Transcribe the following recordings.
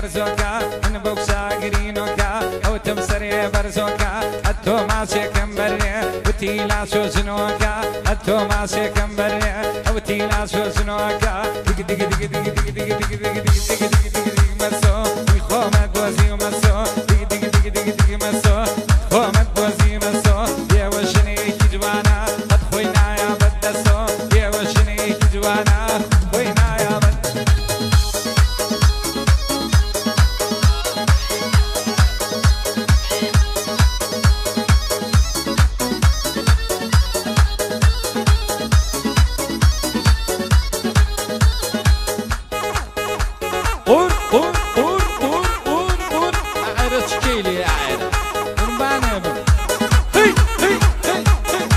برزوكا من بوكسا قرينوكا او تمسري برزوكا اتو ماسي كمبري وتيلا سوزنوكا اتو ماسي كمبري وتيلا سوزنوكا دق دق دق دق دق دق دق دق دق دق مسو يخومت وزي مسو دق دق دق دق دق مسو خومت وزي مسو يا وشني كجوانا قد خوينا يا بدسو يا وشني كجوانا خوينا يا بد قول قول قول قول قول قول عرفت كيلي يا عيال ربعنا يا بنت هي هي هي هي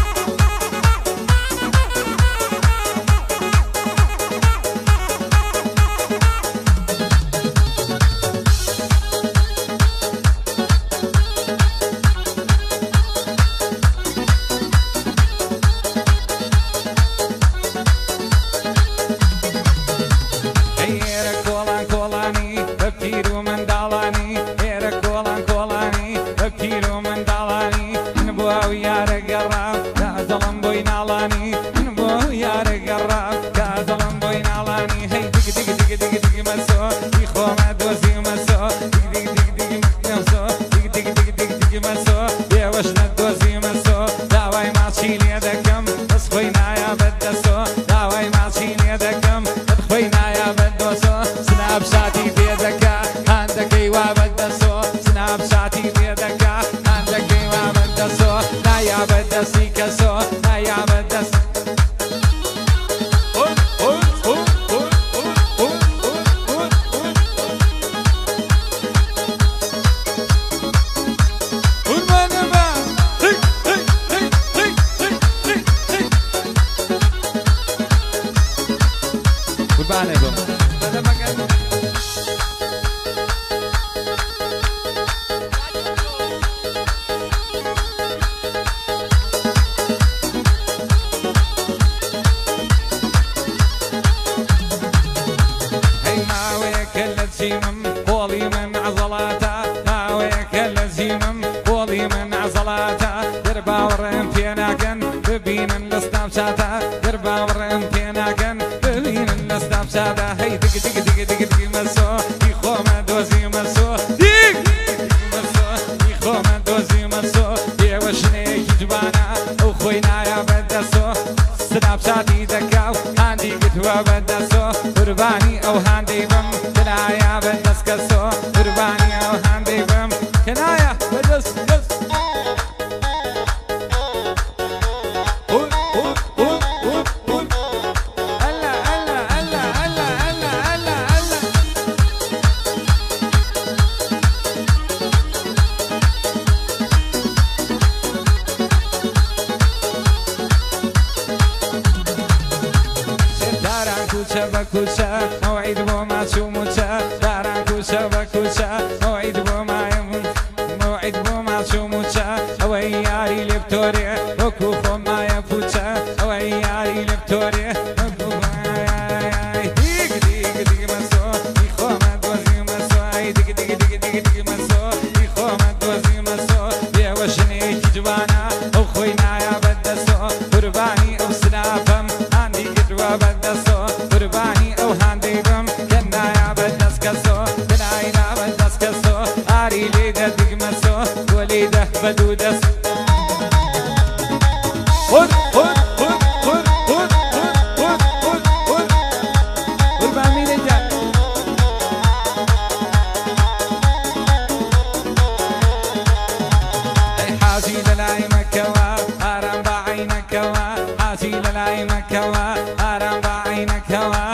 ببتيرو من دالاني هيرا كولان كولاني ببتيرو من دالاني نبواو يا رقراب كازلم بوي نالاني نبواو يا رقراب كازلم بوي نالاني هي دق دق دق دق دق مسو يخو ما دوزي مسو دق دق دق دق مسو دق دق دق دق دق مسو يا وشنا دوزي مسو داواي ما تشيل يدكم بس خوينا يا بدسو داواي ما تشيل يدكم بس خوينا يا بدسو سناب شاتي بيدك عندك ايوا بدسو سناب شاتي بيدك عندك ايوا بدسو لا يا بدسي كسو لا يا بدس قولي من عضلاته ناويك اللزيمم قولي من عضلاته دربا ورم فيناكن ببين السناب شاته دربا ورم فيناكن ببين السناب شاته هي دق دق دق دق دق مسو يخو ما دوزي مسو دق مسو يخو ما دوزي مسو يا وشني جبانا وخوينا يا بدسو سناب شاتي دكاو عندي قدوة بدسو قرباني او هاندي بم كنايا بدس كسو قرباني او هاندي بم كنايا بدس كس قول قول قول قول قول هلا هلا هلا هلا هلا هلا هلا داران كوشا بكوشا موعد بوما شوموشا داران كوشا بكوشا موعد بوما موعد بوما شوموشا وياري لبتوري وكوفو ما يفوشا وياري لبتوري ديك ديك ديك مسو يخو ما دوزي مسو ديك ديك ديك ديك ديك مسو يخو ما دوزي مسو يا وشني جوانا وخوينا يا بدسو قرباني او سنافم عندي قدوة بدسو قرباني او هاندي بم كنا يا بدس كسو كنا بدس كسو اري ليدا دق مسو وليده بدودس خد خد خد خد خد خد خد خد قرباني ليدا حاسي للاي مكوا ارم بعينك وا حاسي للاي مكوا ارم بعينك وا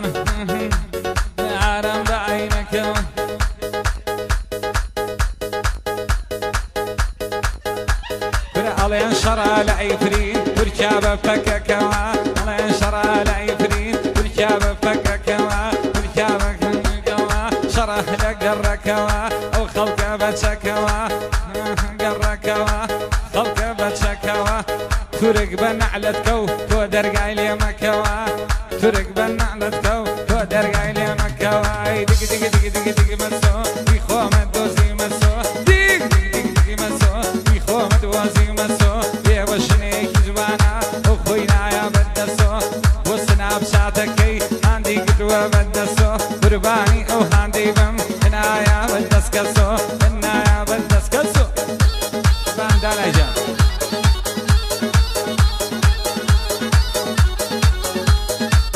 ارم بعينك وا على انشرى العفرين وركاب فكك وا على انشرى العفرين وركاب فكك وا وركاب فكك وا شرح لك قرك وا او خلق بتشك وا قرك وا خلق بتشك وا تورك بنعلت كو تو درقاي لي مكوا تورك بنعلت كو تو درقاي لي مكوا دق دق دق دق دق مسو بيخو مدوزي مسو دق دق دق مسو بيخو مدوزي مسو يا وشني جوانا اخوينا يا بدسو وسنا بشاتكي عندي قدوه بدسو قرباني او هاندي بم انا يا بدسكسو